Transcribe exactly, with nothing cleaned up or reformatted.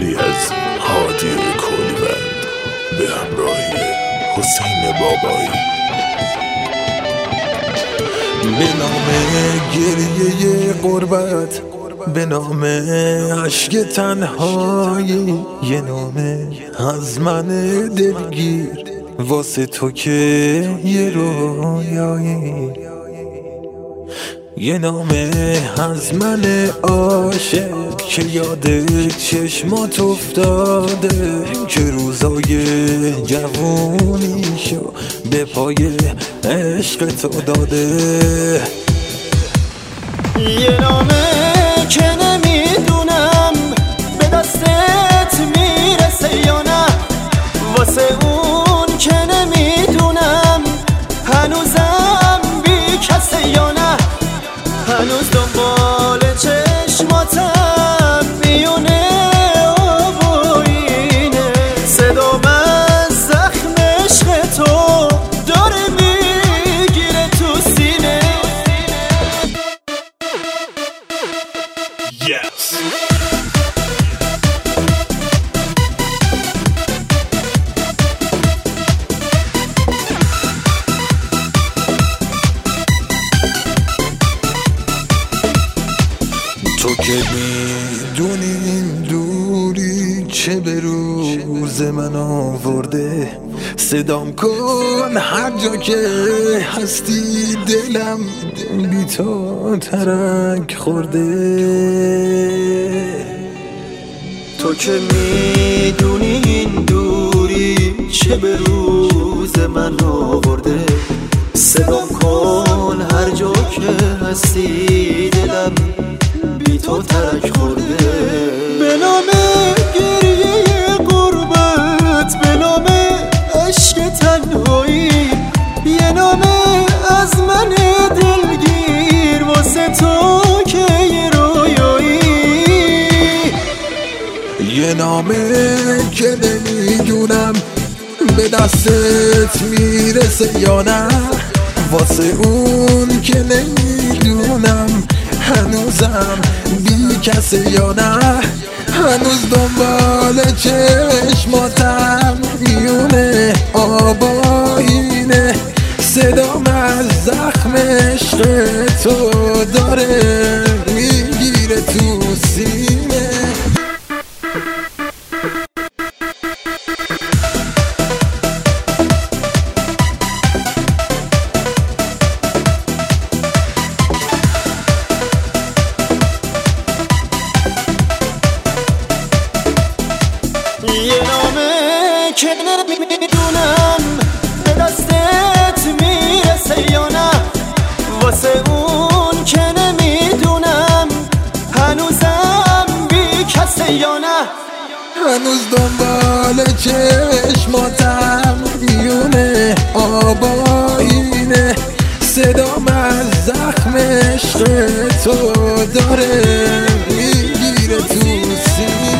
کاری از هادی کلیوند به همراهی حسین بابایی. به نام گریه غربت، به نام عشق تنهایی، یه نامه از من دلگیر واسه تو که یه رویایی، یه نامه از من عاشق که یاد چشمات افتاده، که روزای جوونیشو به پای عشق تو داده. یه نامه که نمیدونم به دستت میرسه یا نه، واسه اون که نمیدونم هنوزم بی کسه یا نه، هنوز دنبال چشماتم میونه آبوینه، صدام از زخم عشق تو داره میگیره تو سینه. Yes. تو که میدونی این دوری چه به روز من آورده، صدام کن هر جا که هستی، دلم بی تو ترک خورده. تو که میدونی این دوری چه به روز من آورده، صدام کن هر جا که هستی، دلم بی تو ترک خورده. به نام گریه غربت، به نام عشق تنهایی، یه نامه از من دلگیر واسه تو که یه رویایی، یه نامه که نمیدونم به دستت میرسه یا نه، واسه اون که نمیدونم هنوزم بی کسه یا نه، هنوز دنبال چشماتم میونه آباینه، صدام از زخم عشق تو داره میگیره تو سینه. یه نامه که نمیدونم به دستت میرسه یا نه، واسه اون که نمیدونم هنوزم بی کسه یا نه، هنوز دنبال چشماتم میونه آباینه، صدام از زخم عشق تو داره میگیره تو سینه.